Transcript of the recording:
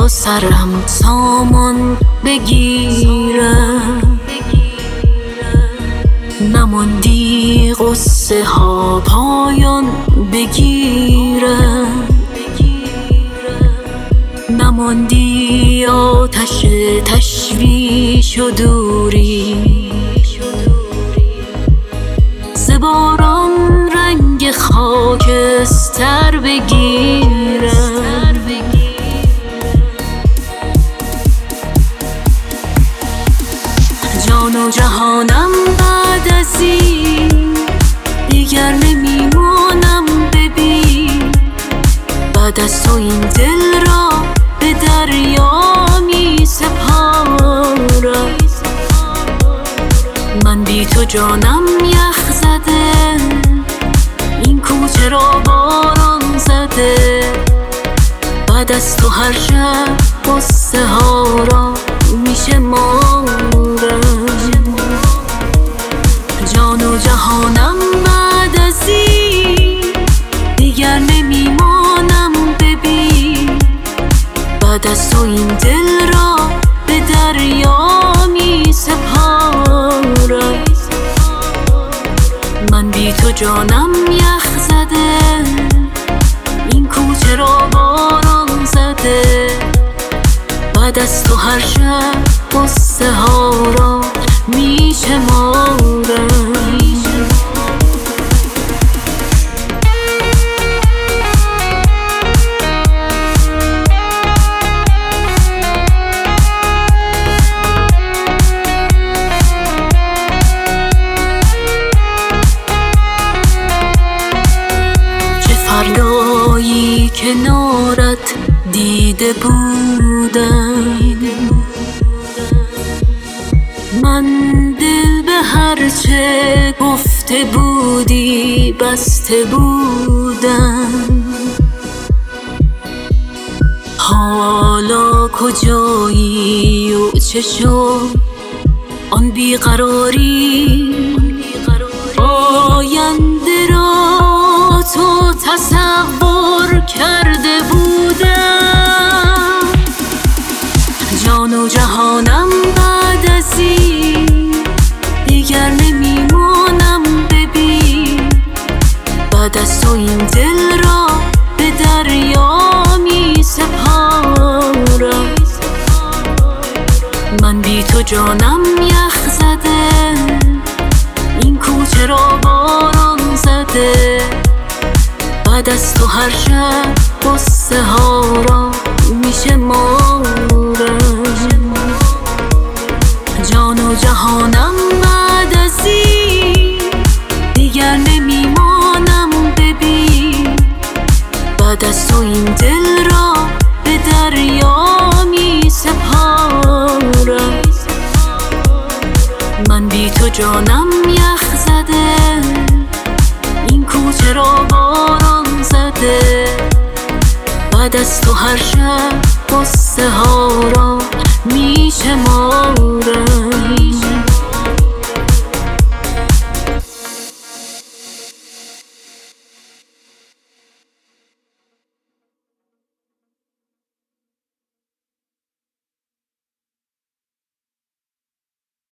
بیا سرم سامان بگیرم، نماندی قصه ها پایان بگیرم، نماندی آتش تشویش و دوری، ز باران رنگ خاکستر بگیرم. جان و جهانم بعد از این دیگر نمیمانم، ببین بعد از تو این دل را به دریا می سپارم. من بی تو جانم یخ زده، این کوچه را باران زده، بعد از تو هر شب قصه ها را می شمارم. جان و جهانم بعد از این دیگر نمیمانم، ببین بعد از تو این دل را به دریا می سپارم. من بی تو جانم یخ زده، این کوچه را باران زده، بعد از تو هر شب قصه ها را می شمارم. فردایی کنارت دیده بودم، من دل به هر چه گفته بودی بسته بودم. حالا کجایی و چه شد آن بیقراری؟ آینده را تو تصور کرده بودم. جان و جهانم بعد از این دیگر نمیمانم، ببین بعد از تو این دل را به دریا می سپارم. من بی تو جانم یخ زده، این کوچه را باران زده، بعد از تو هر شب قصه ها را می شمارم. جان و جهانم بعد از این دیگر نمیمانم، ببین بعد از تو این دل را به دریا می سپارم. من بی تو جانم